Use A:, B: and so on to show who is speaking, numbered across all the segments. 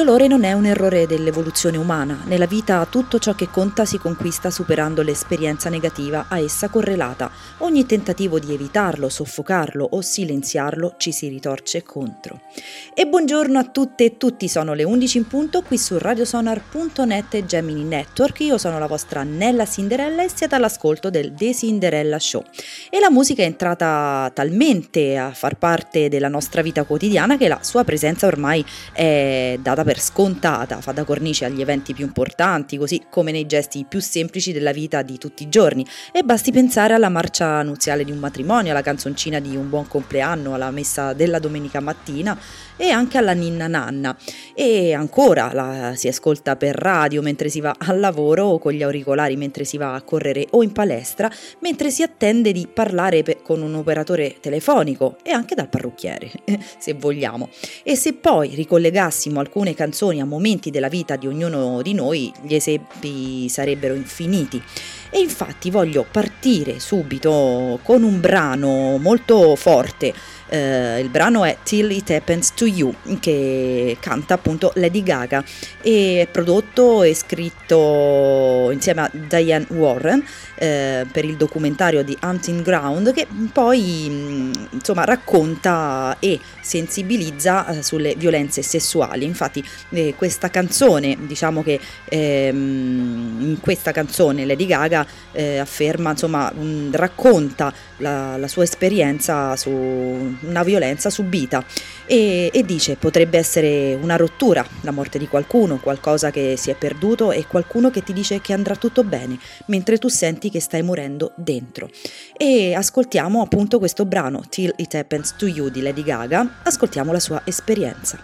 A: dolore non è un errore dell'evoluzione umana. Nella vita tutto ciò che conta si conquista superando l'esperienza negativa a essa correlata. Ogni tentativo di evitarlo, soffocarlo o silenziarlo ci si ritorce contro. E buongiorno a tutte e tutti, sono le 11 in punto qui su radiosonar.net e Gemini Network. Io sono la vostra Nella Cinderella e siete all'ascolto del The Cinderella Show. E la musica è entrata talmente a far parte della nostra vita quotidiana che la sua presenza ormai è data per scontata, fa da cornice agli eventi più importanti, così come nei gesti più semplici della vita di tutti i giorni. E basti pensare alla marcia nuziale di un matrimonio, alla canzoncina di un buon compleanno, alla messa della domenica mattina e anche alla ninna nanna. E ancora la si ascolta per radio mentre si va al lavoro o con gli auricolari mentre si va a correre o in palestra, mentre si attende di parlare con un operatore telefonico e anche dal parrucchiere, se vogliamo. E se poi ricollegassimo alcune canzoni a momenti della vita di ognuno di noi, gli esempi sarebbero infiniti. E infatti voglio partire subito con un brano molto forte. Il brano è Till It Happens to You, che canta appunto Lady Gaga, e è prodotto e scritto insieme a Diane Warren per il documentario di Hunting Ground, che poi insomma racconta e sensibilizza sulle violenze sessuali. Infatti questa canzone, diciamo che in questa canzone Lady Gaga afferma, insomma racconta la sua esperienza su una violenza subita e dice: potrebbe essere una rottura, la morte di qualcuno, qualcosa che si è perduto e qualcuno che ti dice che andrà tutto bene mentre tu senti che stai morendo dentro. E ascoltiamo appunto questo brano Till It Happens to You di Lady Gaga, ascoltiamo la sua esperienza.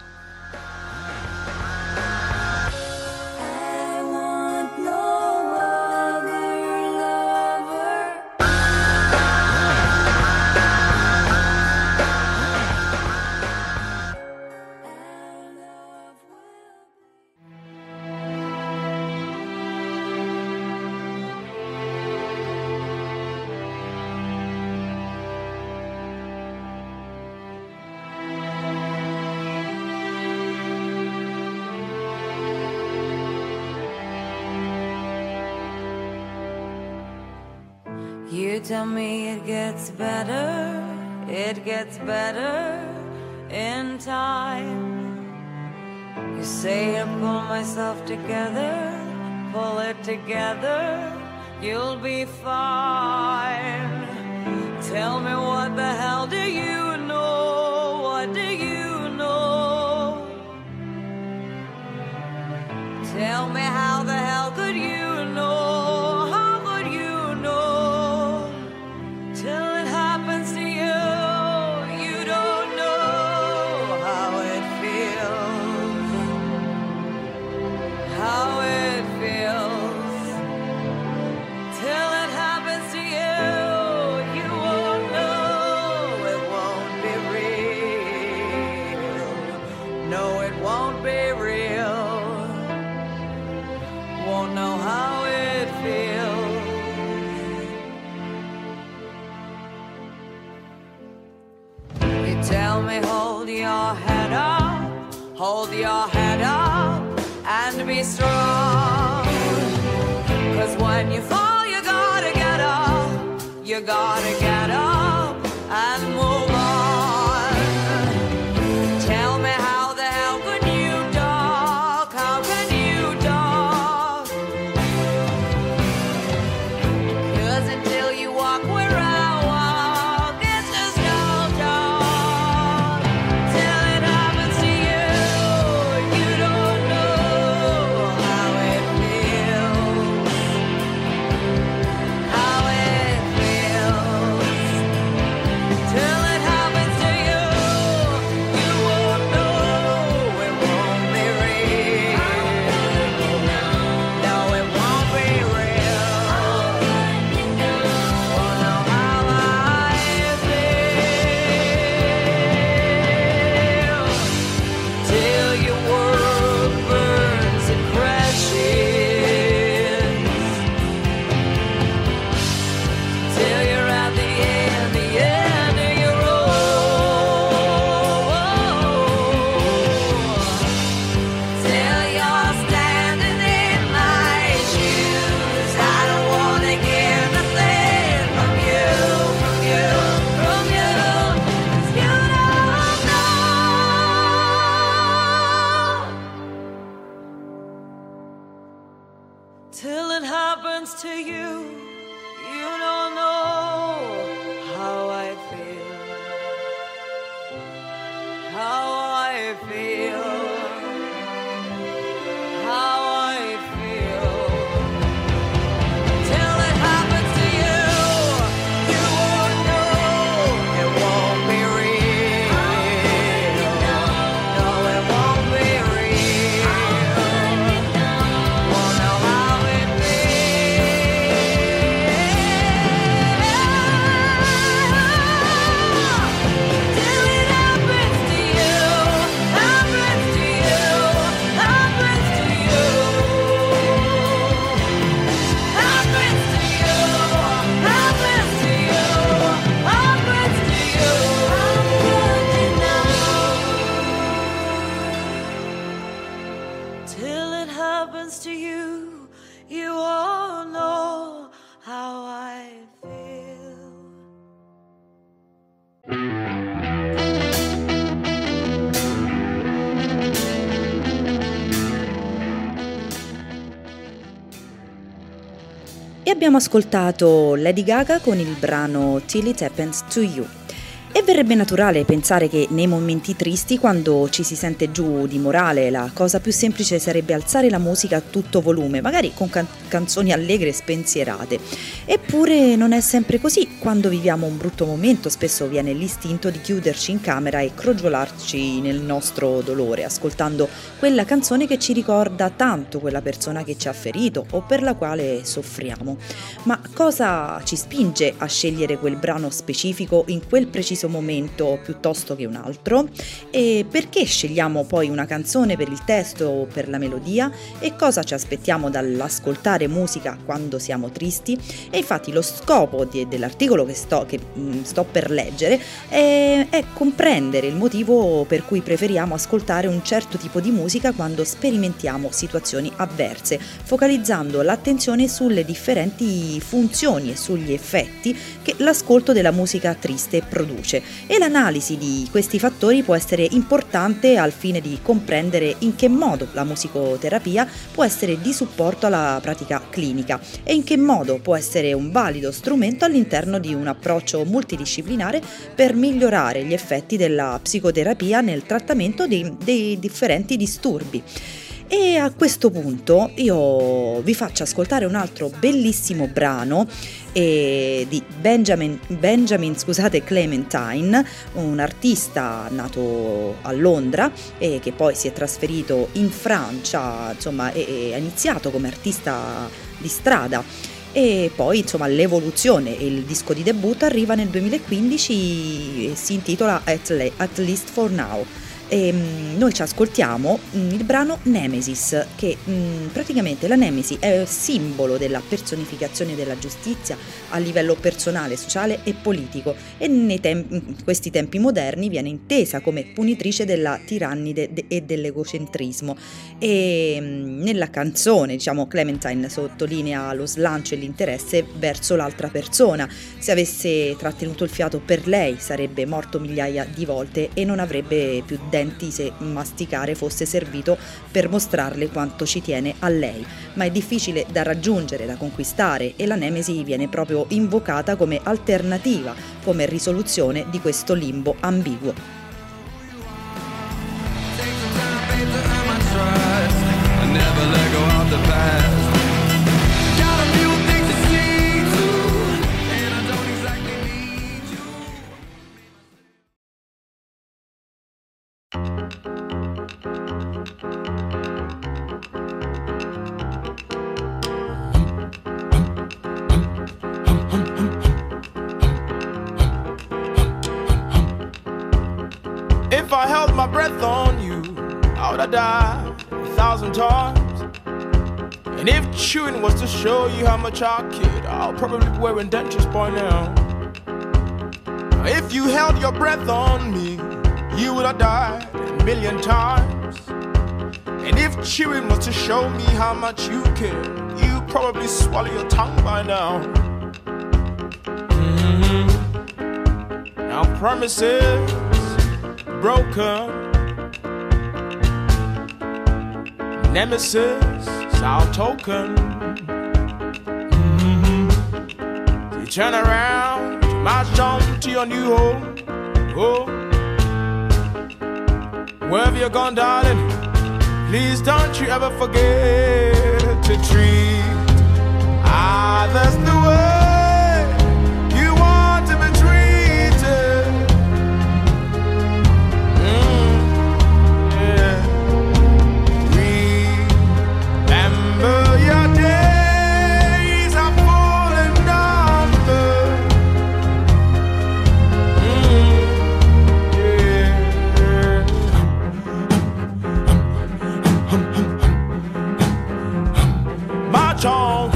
B: You tell me it gets better in time. You say I pull myself together, pull it together, you'll be fine. Tell me what the hell do you know, what do you know? Tell me how the hell could you know? Hold your head up and be strong. 'Cause when you fall, you gotta get up. You gotta get up and move on. Tell me how the hell can you talk? How can you talk? 'Cause until you walk where I walk, it's just no talk. Till it happens to you. How it feels. till it happens to you. You don't know how I feel, how I feel, how I feel. Till it happens to you, you won't know. It won't be real. No, it won't be real. Won't know how it feels. Till it happens to you, happens to you, happens to you. Happens to you, happens to you, happens to you. Till it happens to you, you all know how I feel.
A: E abbiamo ascoltato Lady Gaga con il brano Till It Happens to You. E verrebbe naturale pensare che nei momenti tristi, quando ci si sente giù di morale, la cosa più semplice sarebbe alzare la musica a tutto volume, magari con canzoni allegre e spensierate. Eppure non è sempre così. Quando viviamo un brutto momento, spesso viene l'istinto di chiuderci in camera e crogiolarci nel nostro dolore, ascoltando quella canzone che ci ricorda tanto quella persona che ci ha ferito o per la quale soffriamo. Ma cosa ci spinge a scegliere quel brano specifico in quel preciso momento piuttosto che un altro? E perché scegliamo poi una canzone per il testo o per la melodia? E cosa ci aspettiamo dall'ascoltare musica quando siamo tristi? E infatti lo scopo dell'articolo che sto per leggere è comprendere il motivo per cui preferiamo ascoltare un certo tipo di musica quando sperimentiamo situazioni avverse, focalizzando l'attenzione sulle differenti funzioni e sugli effetti che l'ascolto della musica triste produce. E l'analisi di questi fattori può essere importante al fine di comprendere in che modo la musicoterapia può essere di supporto alla pratica clinica e in che modo può essere un valido strumento all'interno di un approccio multidisciplinare per migliorare gli effetti della psicoterapia nel trattamento dei differenti disturbi. E a questo punto io vi faccio ascoltare un altro bellissimo brano di Benjamin Clementine, un artista nato a Londra e che poi si è trasferito in Francia, insomma, e ha iniziato come artista di strada. E poi insomma l'evoluzione, il disco di debutto arriva nel 2015 e si intitola At Least For Now. E noi ci ascoltiamo il brano Nemesis, che praticamente la Nemesi è simbolo della personificazione della giustizia a livello personale, sociale e politico, e in questi tempi moderni viene intesa come punitrice della tirannide e dell'egocentrismo. E nella canzone, diciamo, Clementine sottolinea lo slancio e l'interesse verso l'altra persona. Se avesse trattenuto il fiato per lei sarebbe morto migliaia di volte e non avrebbe più denti se masticare fosse servito per mostrarle quanto ci tiene a lei. Ma è difficile da raggiungere, da conquistare, e la Nemesi viene proprio invocata come alternativa, come risoluzione di questo limbo ambiguo.
C: If I held my breath on you, I would have died 1,000 times. And if chewing was to show you how much I cared, I'll probably be wearing dentures by now. If you held your breath on me, you would have died 1,000,000 times. And if chewing was to show me how much you cared, you'd probably swallow your tongue by now. Now promises broken, nemesis, our token. turn around, march on to your new home. Oh, wherever you're gone, darling, please don't you ever forget to treat others the way you want to be treated. Yeah. Remember your days are full and numbered. March on.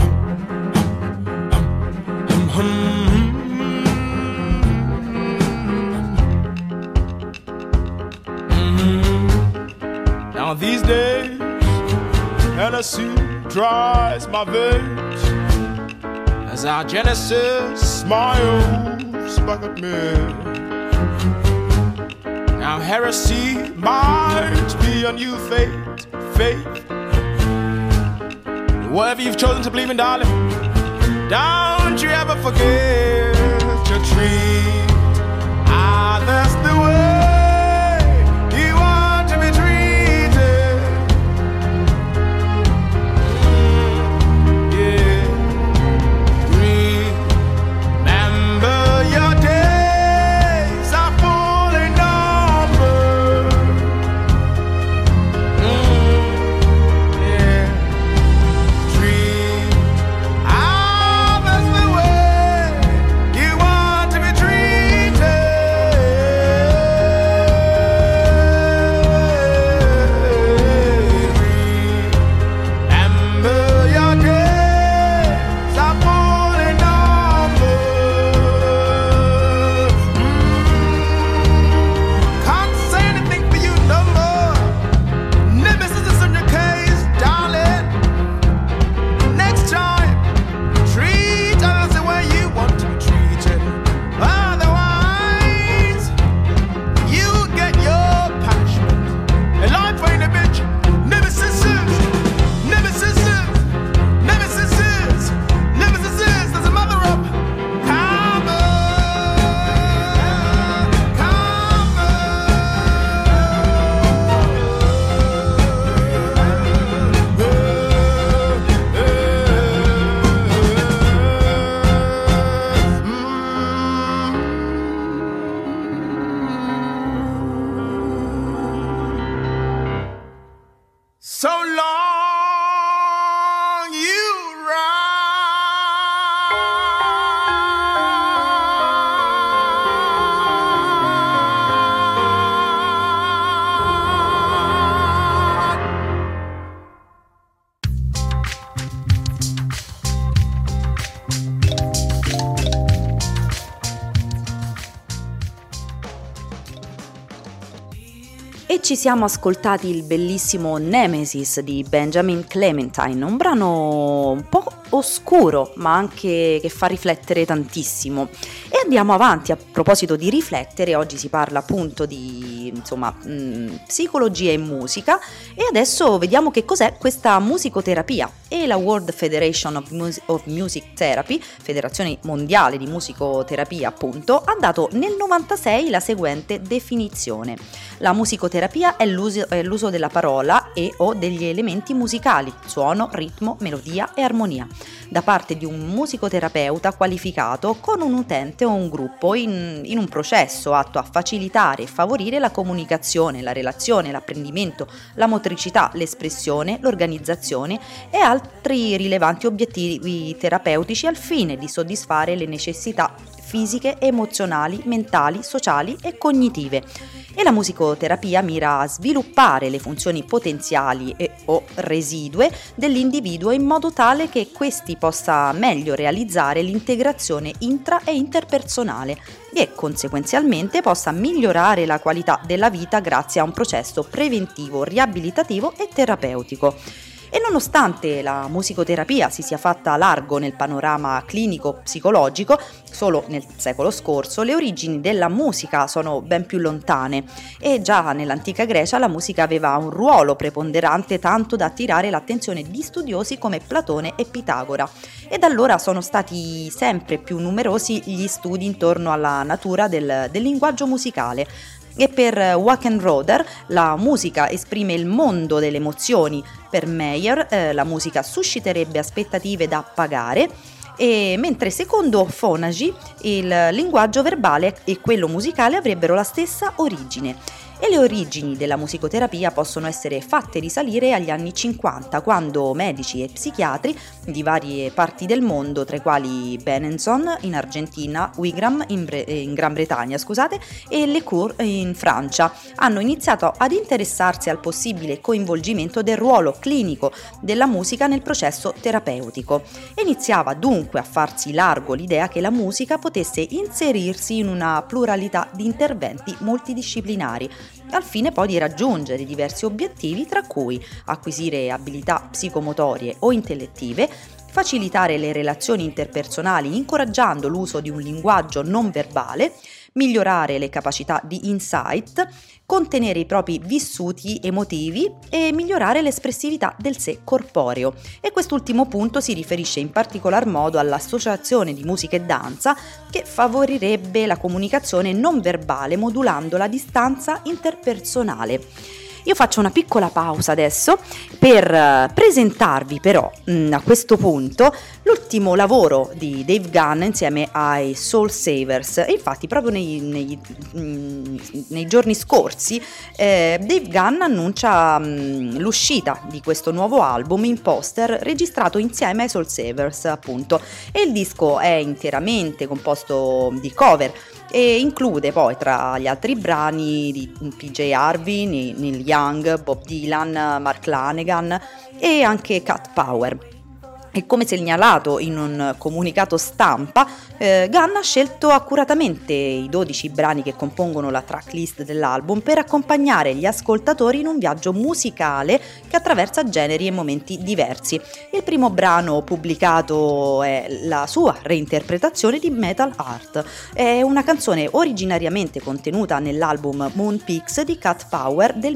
C: Now these days, Hennessy dries my veins as our Genesis smiles back at me. Now heresy might be a new faith. Whatever you've chosen to believe in, darling, don't you ever forget to treat others the way you want to be treated. Yeah. Remember your days are full and numbered. Yeah. Treat others the way you want to be treated. Remember your days are full and numbered. Can't say anything for you no more. Nemesis is in your case, darling. Next time, treat others the way you want to be treated. Otherwise, you get your punishment. And life ain't a bitch. Nemesis is. There's a mother up. So long you
A: E ci siamo ascoltati il bellissimo Nemesis di Benjamin Clementine, un brano un po' oscuro ma anche che fa riflettere tantissimo. E andiamo avanti. A proposito di riflettere, oggi si parla appunto di psicologia e musica, e adesso vediamo che cos'è questa musicoterapia. E la World Federation of Music Therapy, Federazione Mondiale di Musicoterapia appunto, ha dato nel 96 la seguente definizione: la musicoterapia è l'uso della parola e o degli elementi musicali, suono, ritmo, melodia e armonia, da parte di un musicoterapeuta qualificato con un utente o un gruppo in un processo atto a facilitare e favorire la comunicazione, la relazione, l'apprendimento, la motricità, l'espressione, l'organizzazione e altri rilevanti obiettivi terapeutici al fine di soddisfare le necessità fisiche, emozionali, mentali, sociali e cognitive. E la musicoterapia mira a sviluppare le funzioni potenziali e o residue dell'individuo in modo tale che questi possa meglio realizzare l'integrazione intra e interpersonale e conseguenzialmente possa migliorare la qualità della vita grazie a un processo preventivo, riabilitativo e terapeutico. E nonostante la musicoterapia si sia fatta largo nel panorama clinico-psicologico, solo nel secolo scorso le origini della musica sono ben più lontane e già nell'antica Grecia la musica aveva un ruolo preponderante tanto da attirare l'attenzione di studiosi come Platone e Pitagora. E da allora sono stati sempre più numerosi gli studi intorno alla natura del linguaggio musicale. E per Wackenroder la musica esprime il mondo delle emozioni, per Meyer la musica susciterebbe aspettative da pagare, e mentre secondo Fonagy il linguaggio verbale e quello musicale avrebbero la stessa origine. E le origini della musicoterapia possono essere fatte risalire agli anni 50, quando medici e psichiatri di varie parti del mondo, tra i quali Benenson in Argentina, Wigram in Gran Bretagna, e Lecour in Francia, hanno iniziato ad interessarsi al possibile coinvolgimento del ruolo clinico della musica nel processo terapeutico. Iniziava dunque a farsi largo l'idea che la musica potesse inserirsi in una pluralità di interventi multidisciplinari, al fine poi di raggiungere diversi obiettivi, tra cui acquisire abilità psicomotorie o intellettive, facilitare le relazioni interpersonali incoraggiando l'uso di un linguaggio non verbale, migliorare le capacità di insight, contenere i propri vissuti emotivi e migliorare l'espressività del sé corporeo. E quest'ultimo punto si riferisce in particolar modo all'associazione di musica e danza che favorirebbe la comunicazione non verbale modulando la distanza interpersonale. Io faccio una piccola pausa adesso per presentarvi però a questo punto l'ultimo lavoro di Dave Gunn insieme ai Soul Savers. E infatti proprio nei giorni scorsi Dave Gunn annuncia l'uscita di questo nuovo album Imposter, registrato insieme ai Soul Savers appunto, e il disco è interamente composto di cover e include poi tra gli altri brani di PJ Harvey, Neil Young, Bob Dylan, Mark Lanegan e anche Cat Power. E come segnalato in un comunicato stampa, Gunn ha scelto accuratamente i 12 brani che compongono la tracklist dell'album per accompagnare gli ascoltatori in un viaggio musicale che attraversa generi e momenti diversi. Il primo brano pubblicato è la sua reinterpretazione di Metal Heart. È una canzone originariamente contenuta nell'album Moon Peaks di Cat Power del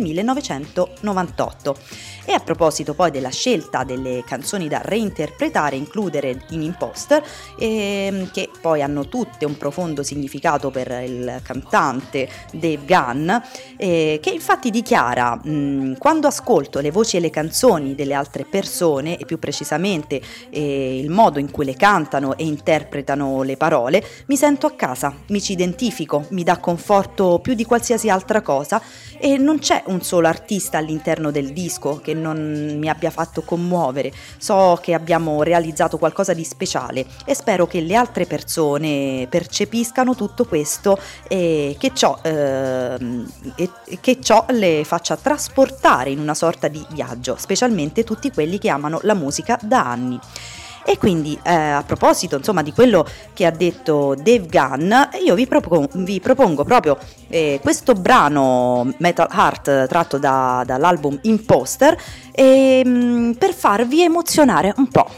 A: 1998. E a proposito poi della scelta delle canzoni da reinterpretare e includere in Imposter, che poi hanno tutte un profondo significato per il cantante Dave Gunn, che infatti dichiara: quando ascolto le voci e le canzoni delle altre persone, e più precisamente il modo in cui le cantano e interpretano le parole, mi sento a casa, mi ci identifico, mi dà conforto più di qualsiasi altra cosa, e non c'è un solo artista all'interno del disco che non mi abbia fatto commuovere. So che abbiamo realizzato qualcosa di speciale e spero che le altre persone percepiscano tutto questo e che ciò le faccia trasportare in una sorta di viaggio, specialmente tutti quelli che amano la musica da anni. E quindi a proposito insomma di quello che ha detto Dave Gunn, io vi propongo proprio questo brano Metal Heart tratto dall'album Imposter per farvi emozionare un po'.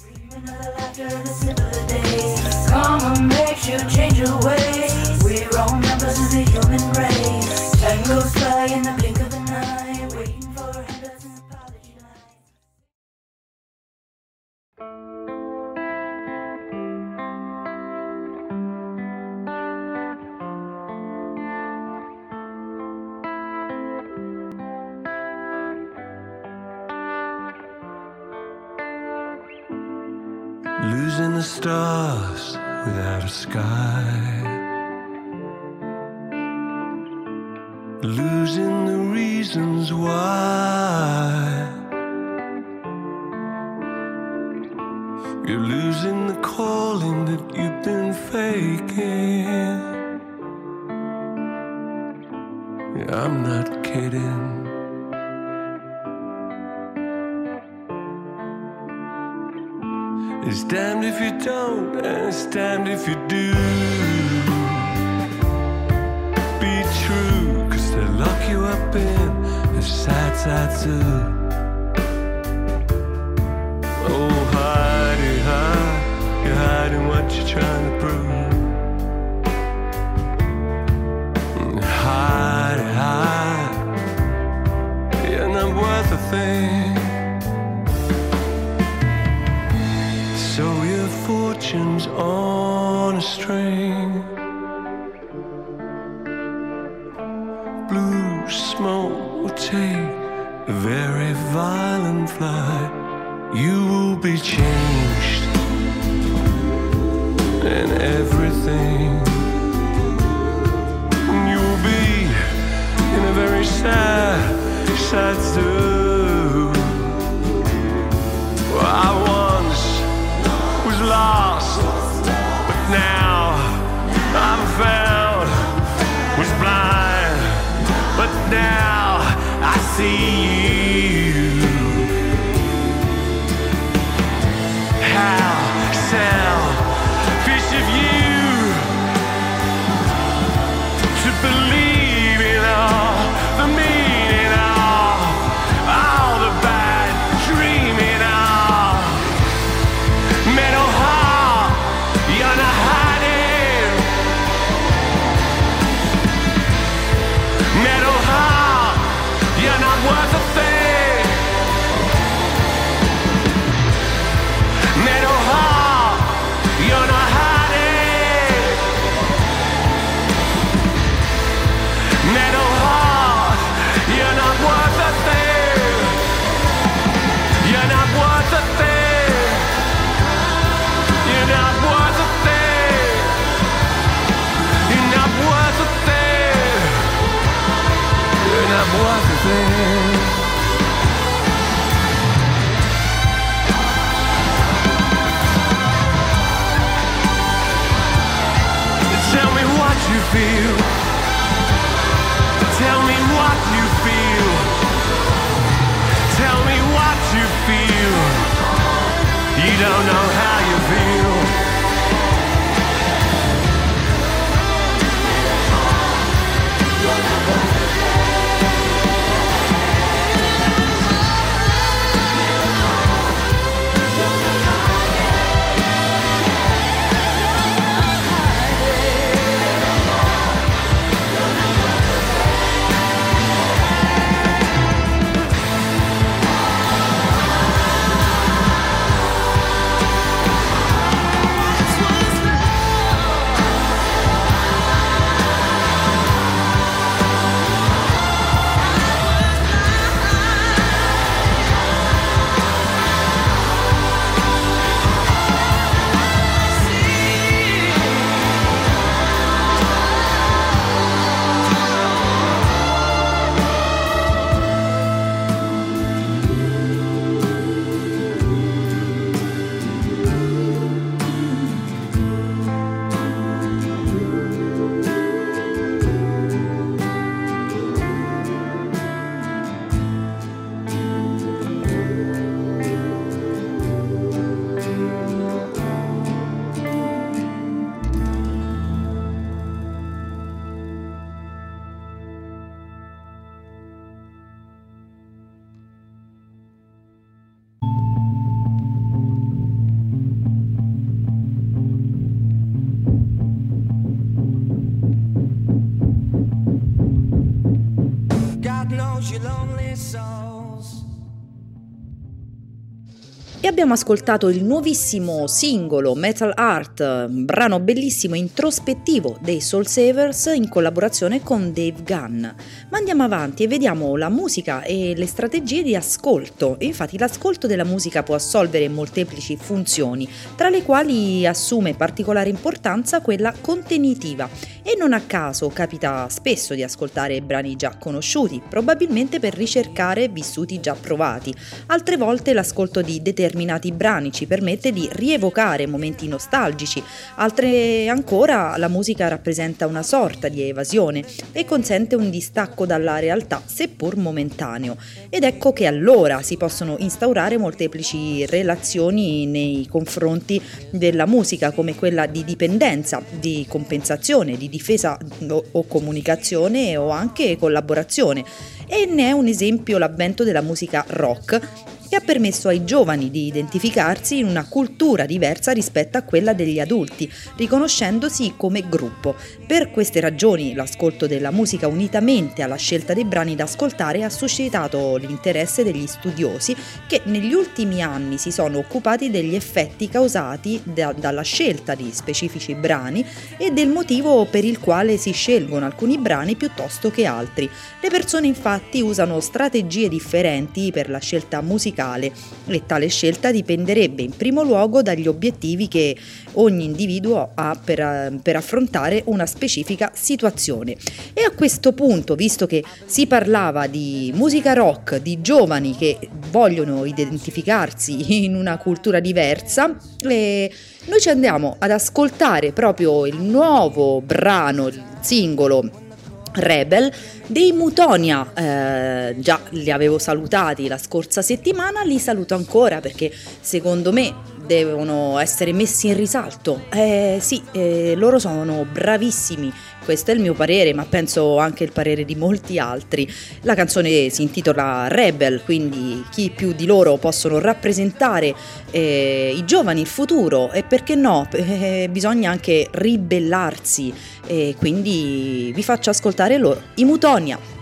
D: Losing the stars without a sky, losing the reasons why, you're losing the calling that you've been faking. Yeah, I'm not kidding. It's damned if you don't, and it's damned if you do. Be true, 'cause they lock you up in a sad, sad zoo. your fortunes on a string. Blue smoke will take a very violent flight. You will be changed in everything. You will be in a very sad stew. I once was lost, but now I'm found. Was blind, but now I see you. How selfish of you to believe in all the meaning of all the bad dreaming of. Metal heart, you're not hiding. Metal heart, you're not worth a thing. Metal heart, you're not hiding. Metal heart, you're not worth a thing. You're not worth a thing. You're not worth a thing. You're not worth a thing. You're not worth a thing. Tell me what you feel. Tell me what you feel. Tell me what you feel. You don't know how you feel.
A: E abbiamo ascoltato il nuovissimo singolo Metal Heart, un brano bellissimo e introspettivo dei Soul Savers in collaborazione con Dave Gunn. Ma andiamo avanti e vediamo la musica e le strategie di ascolto. Infatti l'ascolto della musica può assolvere molteplici funzioni, tra le quali assume particolare importanza quella contenitiva. E non a caso capita spesso di ascoltare brani già conosciuti, probabilmente per ricercare vissuti già provati. Altre volte l'ascolto di determinati brani ci permette di rievocare momenti nostalgici, altre ancora la musica rappresenta una sorta di evasione e consente un distacco dalla realtà, seppur momentaneo. Ed ecco che allora si possono instaurare molteplici relazioni nei confronti della musica, come quella di dipendenza, di compensazione, di difesa o comunicazione o anche collaborazione. E ne è un esempio l'avvento della musica rock, e ha permesso ai giovani di identificarsi in una cultura diversa rispetto a quella degli adulti, riconoscendosi come gruppo. Per queste ragioni l'ascolto della musica unitamente alla scelta dei brani da ascoltare ha suscitato l'interesse degli studiosi che negli ultimi anni si sono occupati degli effetti causati dalla scelta di specifici brani e del motivo per il quale si scelgono alcuni brani piuttosto che altri. Le persone infatti usano strategie differenti per la scelta musicale e tale scelta dipenderebbe in primo luogo dagli obiettivi che ogni individuo ha per affrontare una specifica situazione. E a questo punto, visto che si parlava di musica rock, di giovani che vogliono identificarsi in una cultura diversa, noi ci andiamo ad ascoltare proprio il nuovo brano, il singolo Rebel dei Mutonia. Già li avevo salutati la scorsa settimana, li saluto ancora perché secondo me devono essere messi in risalto. Loro sono bravissimi, questo è il mio parere, ma penso anche il parere di molti altri. La canzone si intitola Rebel, quindi chi più di loro possono rappresentare i giovani, il futuro, e perché no, bisogna anche ribellarsi, quindi vi faccio ascoltare loro, i Mutonia.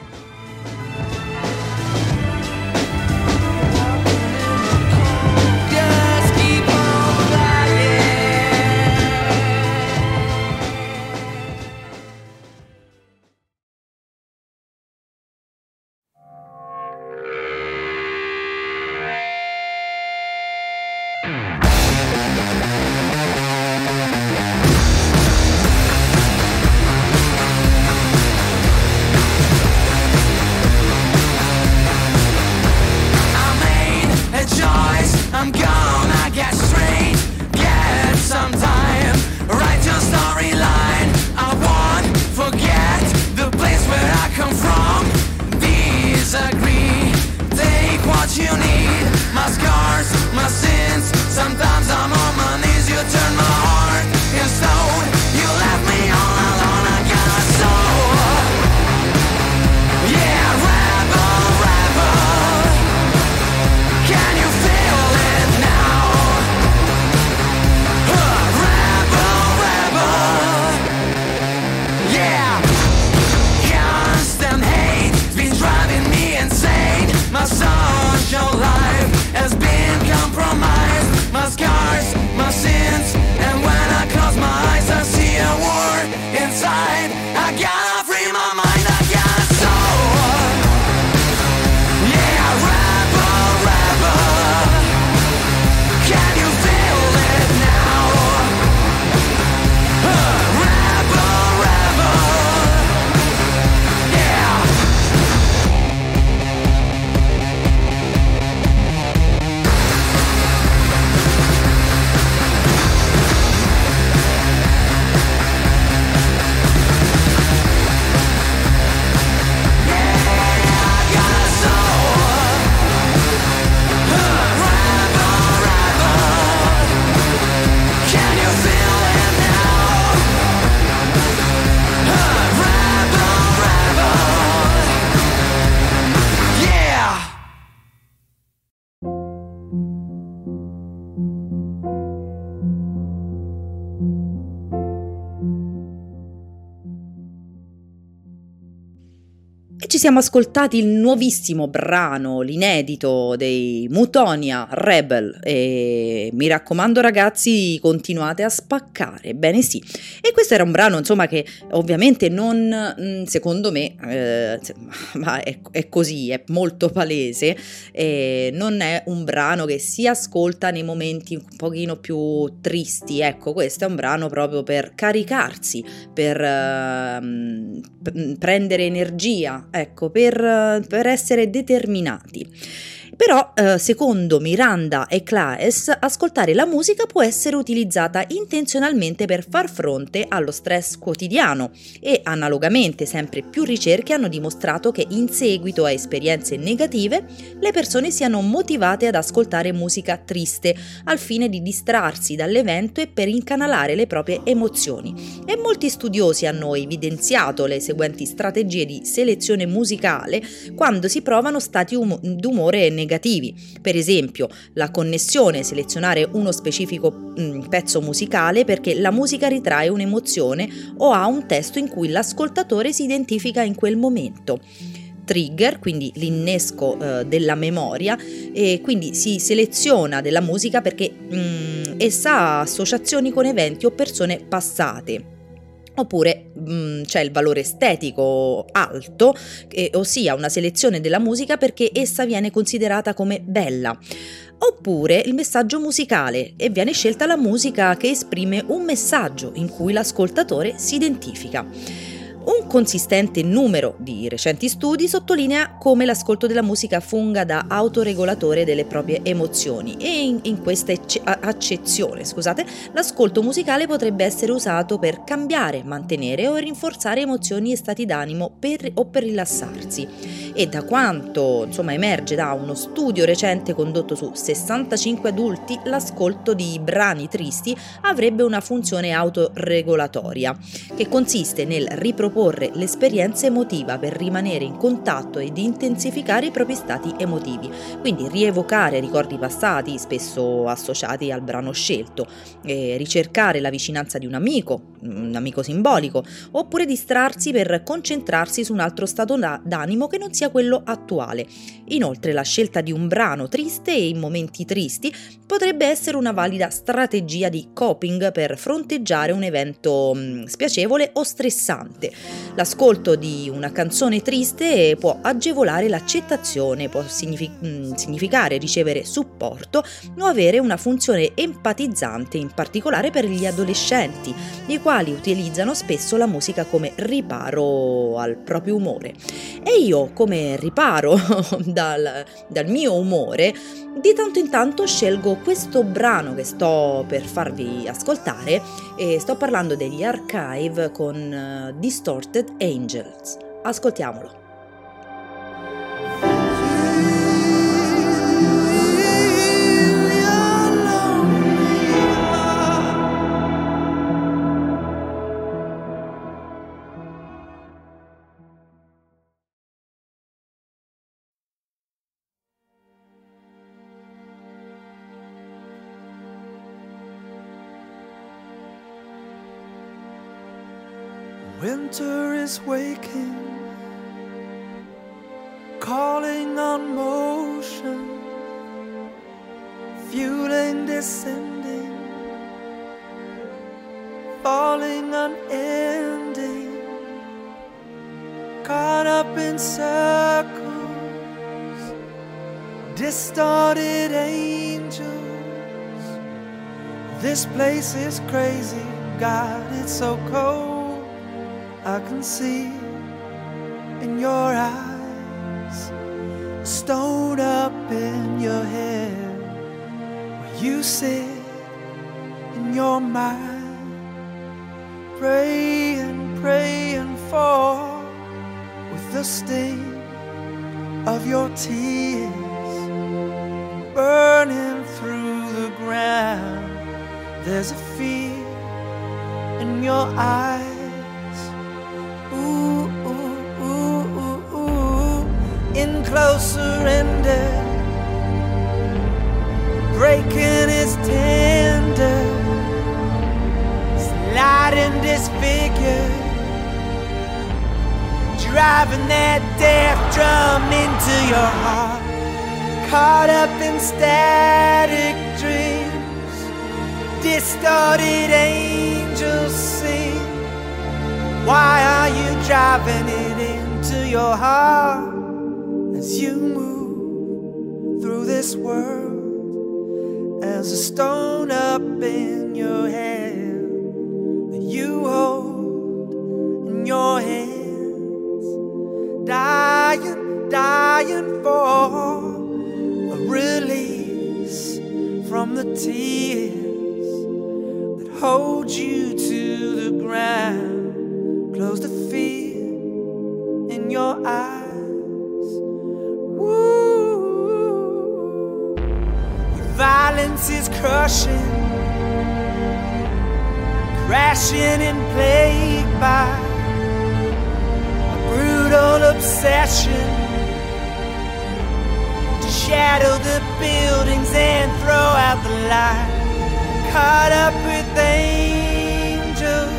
A: Ci siamo ascoltati il nuovissimo brano, l'inedito dei Mutonia, Rebel, e mi raccomando ragazzi, continuate a spaccare, bene sì. E questo era un brano insomma che ovviamente non, secondo me, ma è così, è molto palese, non è un brano che si ascolta nei momenti un pochino più tristi, ecco, questo è un brano proprio per caricarsi, per prendere energia, ecco, per essere determinati. Però, secondo Miranda e Claes, ascoltare la musica può essere utilizzata intenzionalmente per far fronte allo stress quotidiano e, analogamente, sempre più ricerche hanno dimostrato che in seguito a esperienze negative le persone siano motivate ad ascoltare musica triste al fine di distrarsi dall'evento e per incanalare le proprie emozioni. E molti studiosi hanno evidenziato le seguenti strategie di selezione musicale quando si provano stati d'umore negativi. negativi. Per esempio, la connessione, selezionare uno specifico pezzo musicale perché la musica ritrae un'emozione o ha un testo in cui l'ascoltatore si identifica in quel momento. Trigger, quindi l'innesco della memoria, e quindi si seleziona della musica perché essa ha associazioni con eventi o persone passate. Oppure c'è il valore estetico alto, ossia una selezione della musica perché essa viene considerata come bella. Oppure il messaggio musicale, e viene scelta la musica che esprime un messaggio in cui l'ascoltatore si identifica. Un consistente numero di recenti studi sottolinea come l'ascolto della musica funga da autoregolatore delle proprie emozioni e in questa accezione, l'ascolto musicale potrebbe essere usato per cambiare, mantenere o rinforzare emozioni e stati d'animo per rilassarsi. E da quanto emerge da uno studio recente condotto su 65 adulti, l'ascolto di brani tristi avrebbe una funzione autoregolatoria che consiste nel riproporre l'esperienza emotiva per rimanere in contatto ed intensificare i propri stati emotivi, quindi rievocare ricordi passati spesso associati al brano scelto, ricercare la vicinanza di un amico simbolico, oppure distrarsi per concentrarsi su un altro stato d'animo che non sia quello attuale. Inoltre la scelta di un brano triste e in momenti tristi potrebbe essere una valida strategia di coping per fronteggiare un evento spiacevole o stressante. L'ascolto di una canzone triste può agevolare l'accettazione, può significare ricevere supporto o avere una funzione empatizzante, in particolare per gli adolescenti, i quali utilizzano spesso la musica come riparo al proprio umore. E io, come riparo dal mio umore, di tanto in tanto scelgo questo brano che sto per farvi ascoltare, e sto parlando degli Archive con Distorted Angels. Ascoltiamolo.
E: Winter is waking, calling on motion, fueling descending, falling unending, caught up in circles, distorted angels. This place is crazy, God, it's so cold. I can see in your eyes, stone up in your head, where you sit in your mind, praying, praying for, with the sting of your tears, burning through the ground. There's a fear in your eyes. In close surrender, breaking is tender, sliding disfigured, driving that death drum into your heart, caught up in static dreams, distorted angels sing. Why are you driving it into your heart? As you move through this world, as a stone up in your hand that you hold in your hands, dying for a release from the tears that hold you to the ground. Close the fear in your eyes. Violence is crushing, crashing and plagued by a brutal obsession to shadow the buildings and throw out the light. Caught up with angels,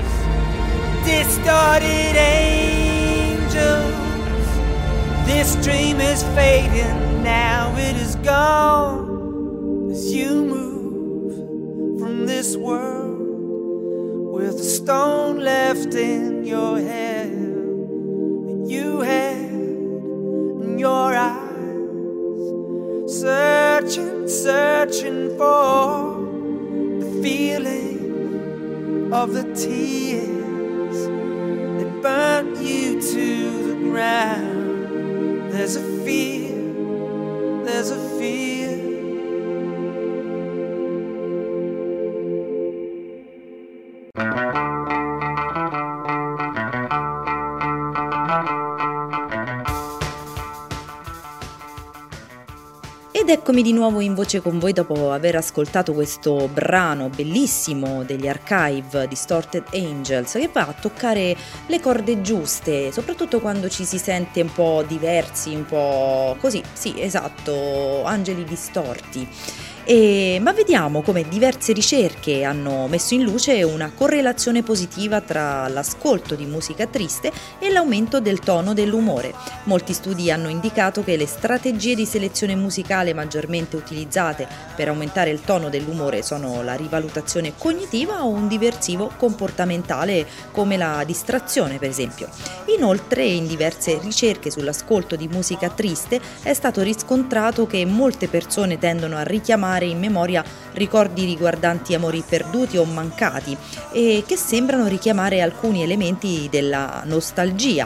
E: distorted angels. This dream is fading, now it is gone. As you move from this world with a stone left in your head, and you had in your eyes, searching for the feeling of the tears that burnt you to the ground. There's a fear, there's a fear.
A: Ed eccomi di nuovo in voce con voi dopo aver ascoltato questo brano bellissimo degli Archive, Distorted Angels, che va a toccare le corde giuste, soprattutto quando ci si sente un po' diversi, un po' così, sì, esatto, angeli distorti. Ma vediamo come diverse ricerche hanno messo in luce una correlazione positiva tra l'ascolto di musica triste e l'aumento del tono dell'umore. Molti studi hanno indicato che le strategie di selezione musicale maggiormente utilizzate per aumentare il tono dell'umore sono la rivalutazione cognitiva o un diversivo comportamentale come la distrazione, per esempio. Inoltre, in diverse ricerche sull'ascolto di musica triste è stato riscontrato che molte persone tendono a richiamare in memoria ricordi riguardanti amori perduti o mancati e che sembrano richiamare alcuni elementi della nostalgia,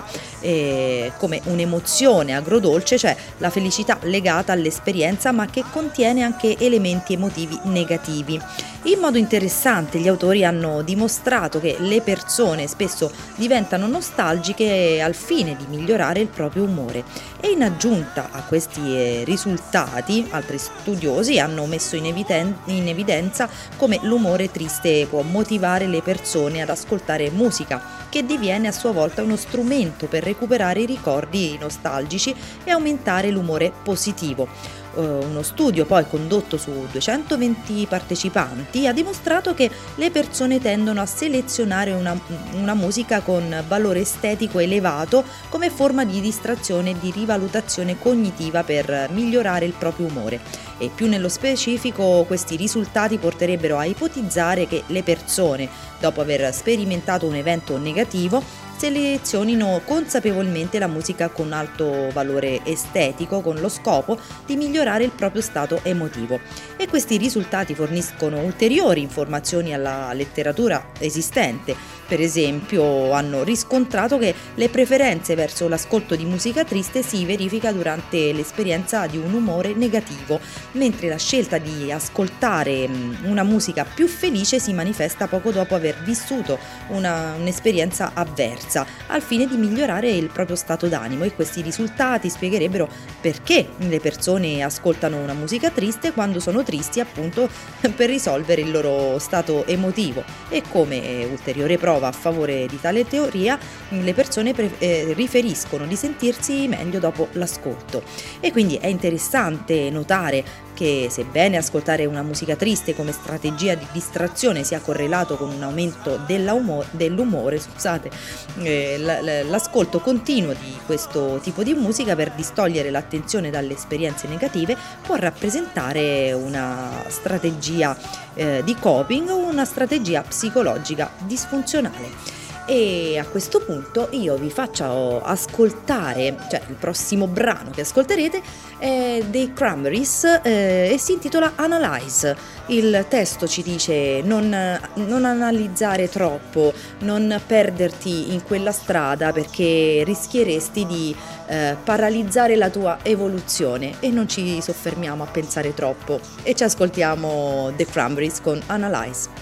A: come un'emozione agrodolce, cioè la felicità legata all'esperienza ma che contiene anche elementi emotivi negativi. In modo interessante gli autori hanno dimostrato che le persone spesso diventano nostalgiche al fine di migliorare il proprio umore e in aggiunta a questi risultati altri studiosi hanno messo in evidenza come l'umore triste può motivare le persone ad ascoltare musica che diviene a sua volta uno strumento per recuperare i ricordi nostalgici e aumentare l'umore positivo. Uno studio poi condotto su 220 partecipanti ha dimostrato che le persone tendono a selezionare una musica con valore estetico elevato come forma di distrazione e di rivalutazione cognitiva per migliorare il proprio umore. E più nello specifico questi risultati porterebbero a ipotizzare che le persone, dopo aver sperimentato un evento negativo, selezionino consapevolmente la musica con alto valore estetico con lo scopo di migliorare il proprio stato emotivo. E questi risultati forniscono ulteriori informazioni alla letteratura esistente. Per esempio, hanno riscontrato che le preferenze verso l'ascolto di musica triste si verifica durante l'esperienza di un umore negativo, mentre la scelta di ascoltare una musica più felice si manifesta poco dopo aver vissuto un'esperienza avversa, al fine di migliorare il proprio stato d'animo. E questi risultati spiegherebbero perché le persone ascoltano una musica triste quando sono tristi, appunto per risolvere il loro stato emotivo. E come ulteriore prova a favore di tale teoria, le persone riferiscono di sentirsi meglio dopo l'ascolto. E quindi è interessante notare che sebbene ascoltare una musica triste come strategia di distrazione sia correlato con un aumento dell'umore, l'ascolto continuo di questo tipo di musica per distogliere l'attenzione dalle esperienze negative può rappresentare una strategia di coping o una strategia psicologica disfunzionale. E a questo punto io vi faccio ascoltare, cioè il prossimo brano che ascolterete è dei Cranberries e si intitola Analyze. Il testo ci dice non analizzare troppo, non perderti in quella strada perché rischieresti di paralizzare la tua evoluzione, e non ci soffermiamo a pensare troppo e ci ascoltiamo The Cranberries con Analyze.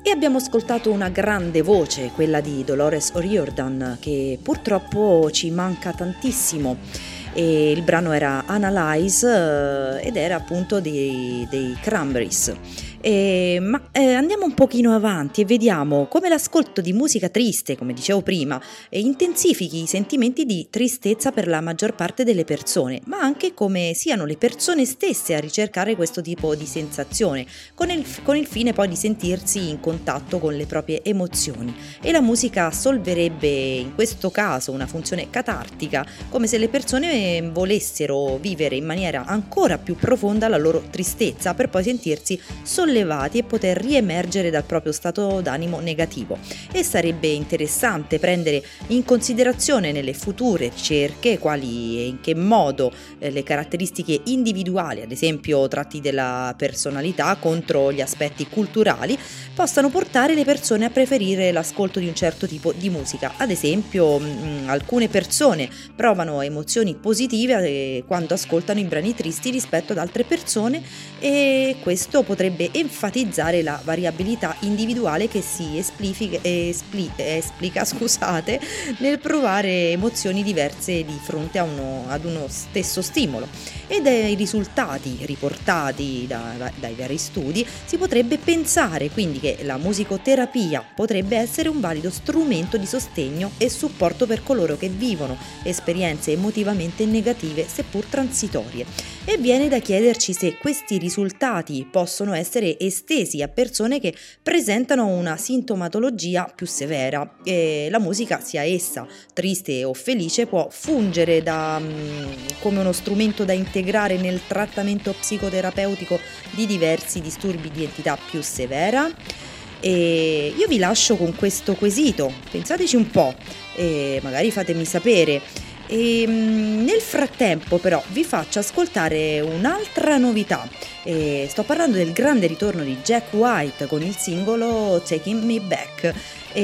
A: E abbiamo ascoltato una grande voce, quella di Dolores O'Riordan, che purtroppo ci manca tantissimo. E il brano era Analyze ed era appunto dei Cranberries. Ma andiamo un pochino avanti e vediamo come l'ascolto di musica triste, come dicevo prima, intensifichi i sentimenti di tristezza per la maggior parte delle persone, ma anche come siano le persone stesse a ricercare questo tipo di sensazione, con il fine poi di sentirsi in contatto con le proprie emozioni. E la musica assolverebbe in questo caso una funzione catartica, come se le persone volessero vivere in maniera ancora più profonda la loro tristezza per poi sentirsi sollevati e poter riemergere dal proprio stato d'animo negativo. E sarebbe interessante prendere in considerazione nelle future ricerche quali e in che modo le caratteristiche individuali, ad esempio tratti della personalità contro gli aspetti culturali, possano portare le persone a preferire l'ascolto di un certo tipo di musica. Ad esempio, alcune persone provano emozioni positive quando ascoltano i brani tristi rispetto ad altre persone, e questo potrebbe enfatizzare la variabilità individuale che si esplica nel provare emozioni diverse di fronte ad uno stesso stimolo. E dai risultati riportati dai vari studi si potrebbe pensare quindi che la musicoterapia potrebbe essere un valido strumento di sostegno e supporto per coloro che vivono esperienze emotivamente negative seppur transitorie. E viene da chiederci se questi risultati possono essere estesi a persone che presentano una sintomatologia più severa. E la musica, sia essa triste o felice, può fungere come uno strumento da integrare nel trattamento psicoterapeutico di diversi disturbi di entità più severa. E io vi lascio con questo quesito, pensateci un po' e magari fatemi sapere. E nel frattempo però vi faccio ascoltare un'altra novità. Sto parlando del grande ritorno di Jack White con il singolo Taking Me Back.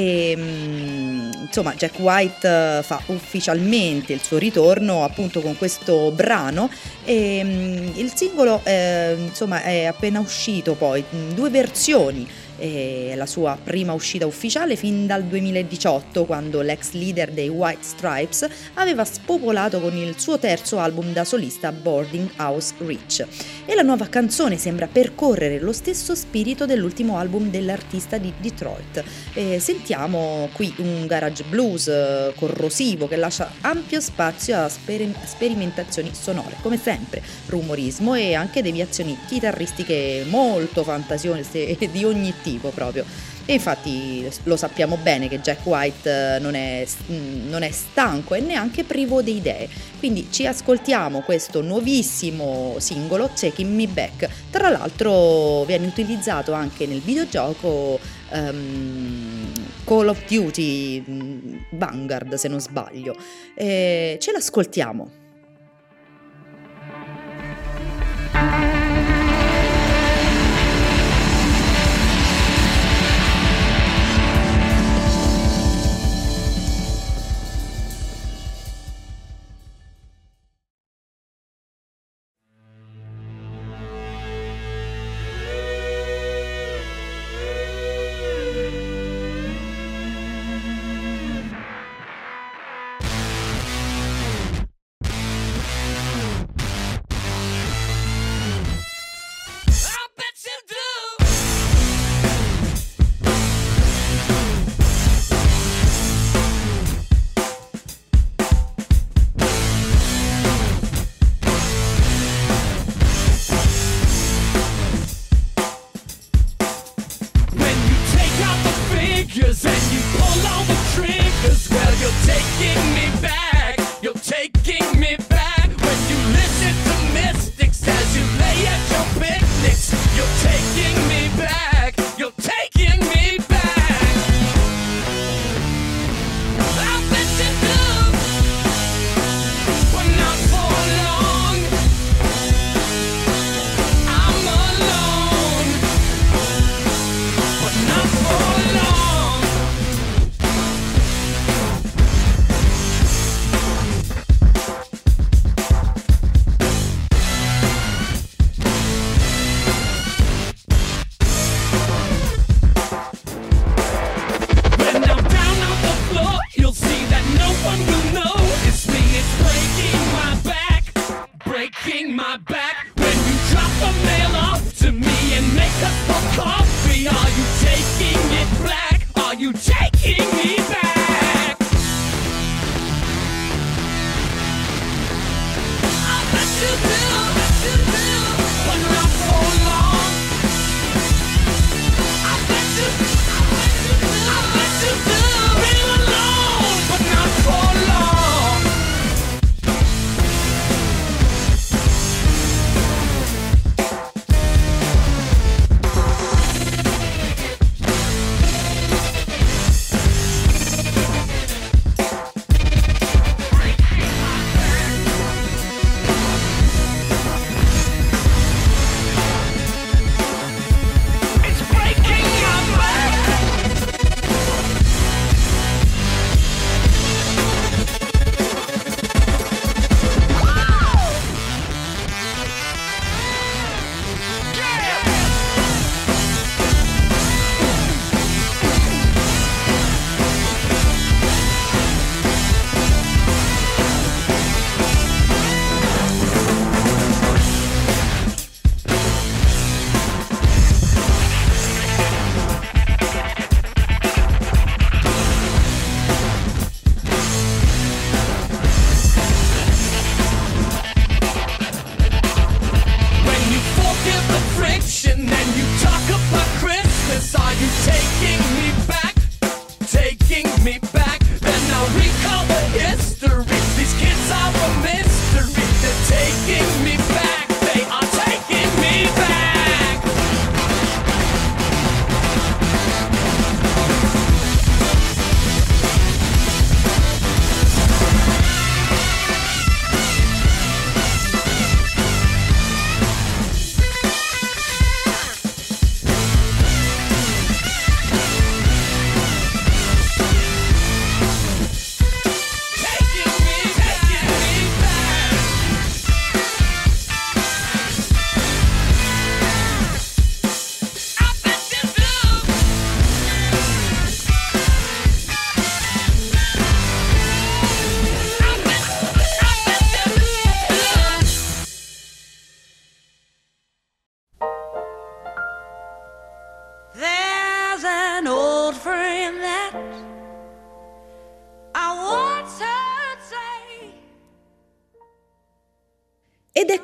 A: Insomma, Jack White fa ufficialmente il suo ritorno appunto con questo brano. Il singolo insomma è appena uscito, poi 2 versioni. La sua prima uscita ufficiale fin dal 2018, quando l'ex leader dei White Stripes aveva spopolato con il suo terzo album da solista Boarding House Rich, e la nuova canzone sembra percorrere lo stesso spirito dell'ultimo album dell'artista di Detroit. Sentiamo qui un garage blues corrosivo che lascia ampio spazio a sperimentazioni sonore, come sempre rumorismo e anche deviazioni chitarristiche molto fantasiose di ogni tipo proprio. E infatti lo sappiamo bene che Jack White non è stanco e neanche privo di idee, quindi ci ascoltiamo questo nuovissimo singolo Taking Me Back. Tra l'altro viene utilizzato anche nel videogioco Call of Duty Vanguard, se non sbaglio. Ce l'ascoltiamo.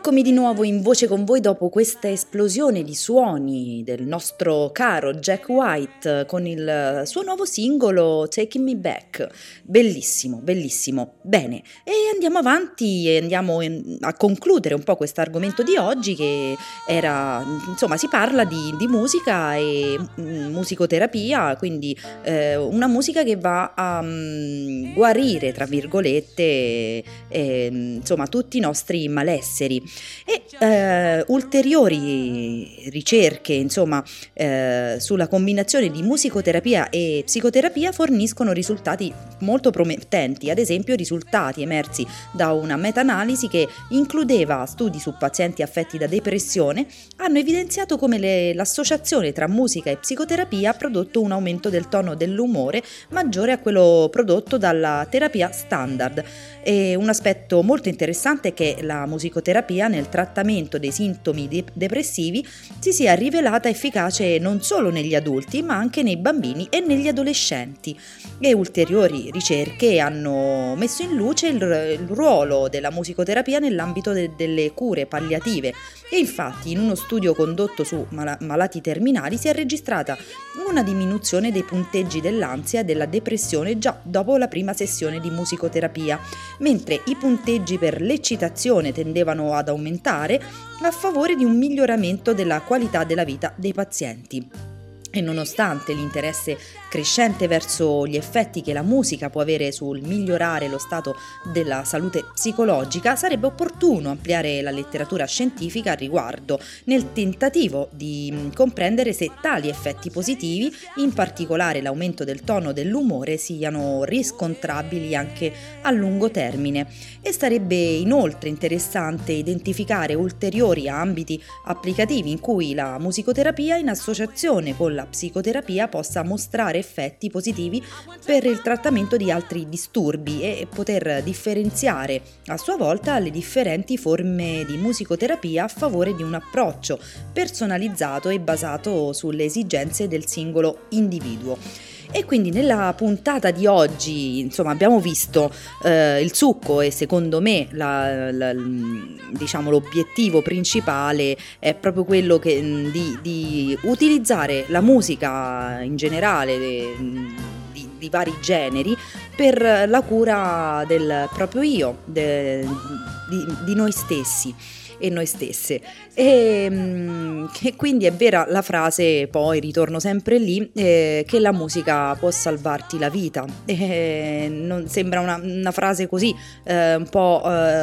A: Eccomi di nuovo in voce con voi dopo questa esplosione di suoni del nostro caro Jack White con il suo nuovo singolo Taking Me Back. Bellissimo, bellissimo. Bene, e andiamo avanti e andiamo a concludere un po' questo argomento di oggi, che era, insomma, si parla di musica e musicoterapia, quindi una musica che va a guarire, tra virgolette, insomma, tutti i nostri malesseri. E ulteriori ricerche, insomma, sulla combinazione di musicoterapia e psicoterapia forniscono risultati molto promettenti. Ad esempio, risultati emersi da una meta-analisi che includeva studi su pazienti affetti da depressione hanno evidenziato come l'associazione tra musica e psicoterapia ha prodotto un aumento del tono dell'umore maggiore a quello prodotto dalla terapia standard. E un aspetto molto interessante è che la musicoterapia nel trattamento dei sintomi depressivi si sia rivelata efficace non solo negli adulti, ma anche nei bambini e negli adolescenti. E ulteriori ricerche hanno messo in luce il ruolo della musicoterapia nell'ambito delle cure palliative. E infatti, in uno studio condotto su malati terminali si è registrata una diminuzione dei punteggi dell'ansia e della depressione già dopo la prima sessione di musicoterapia, mentre i punteggi per l'eccitazione tendevano ad aumentare a favore di un miglioramento della qualità della vita dei pazienti. E nonostante l'interesse crescente verso gli effetti che la musica può avere sul migliorare lo stato della salute psicologica, sarebbe opportuno ampliare la letteratura scientifica al riguardo, nel tentativo di comprendere se tali effetti positivi, in particolare l'aumento del tono dell'umore, siano riscontrabili anche a lungo termine. E sarebbe inoltre interessante identificare ulteriori ambiti applicativi in cui la musicoterapia in associazione con la psicoterapia possa mostrare effetti positivi per il trattamento di altri disturbi e poter differenziare a sua volta le differenti forme di musicoterapia a favore di un approccio personalizzato e basato sulle esigenze del singolo individuo. E quindi nella puntata di oggi, insomma, abbiamo visto il succo e secondo me diciamo l'obiettivo principale è proprio quello di utilizzare la musica in generale di vari generi per la cura del proprio io, di noi stessi e noi stesse. E quindi è vera la frase, poi ritorno sempre lì, che la musica può salvarti la vita. Non sembra una frase così un po'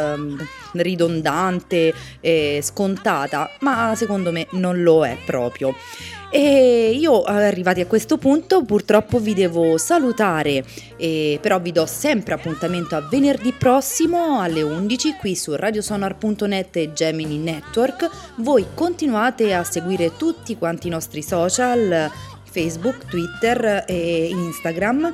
A: ridondante e scontata, ma secondo me non lo è proprio. E io, arrivati a questo punto, purtroppo vi devo salutare, però vi do sempre appuntamento a venerdì prossimo alle 11 qui su radiosonar.net e Gemini Network. Voi continuate a seguire tutti quanti i nostri social, Facebook, Twitter e Instagram,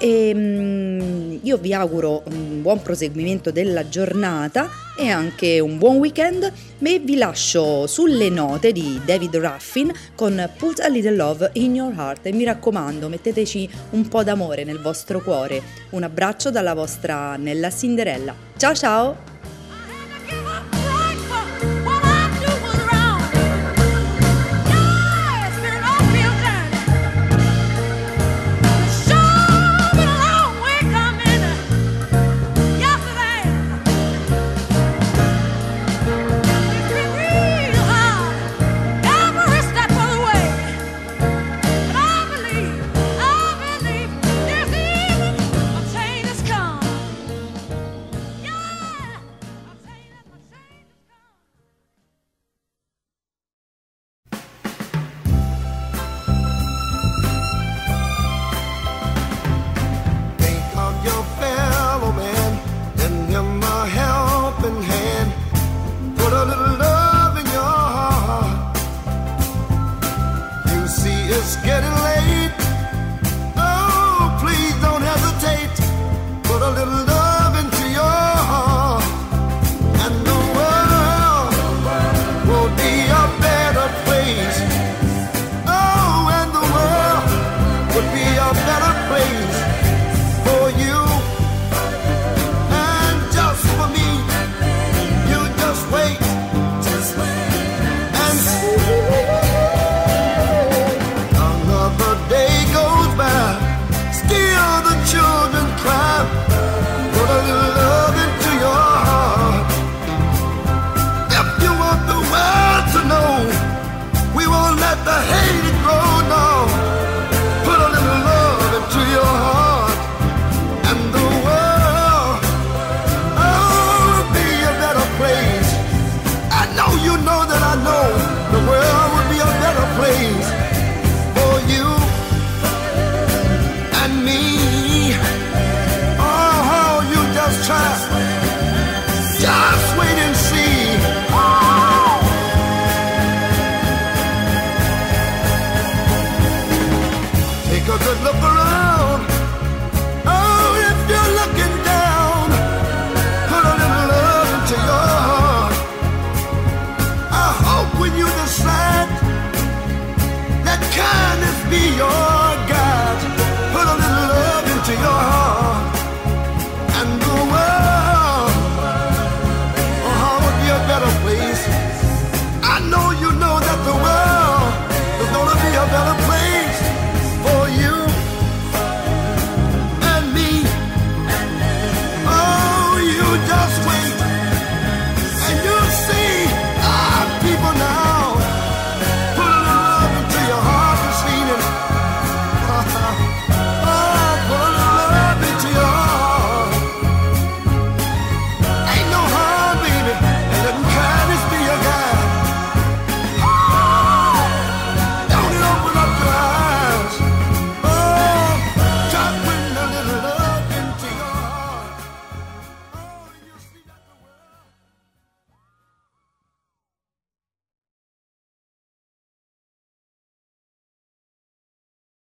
A: e io vi auguro un buon proseguimento della giornata e anche un buon weekend, e vi lascio sulle note di David Ruffin con Put a Little Love in Your Heart, e mi raccomando, metteteci un po' d'amore nel vostro cuore. Un abbraccio dalla vostra Nella Cinderella. Ciao ciao! Wait
F: but look around. Oh, if you're looking down, put a little love into your heart. I hope when you decide, let kindness be yours.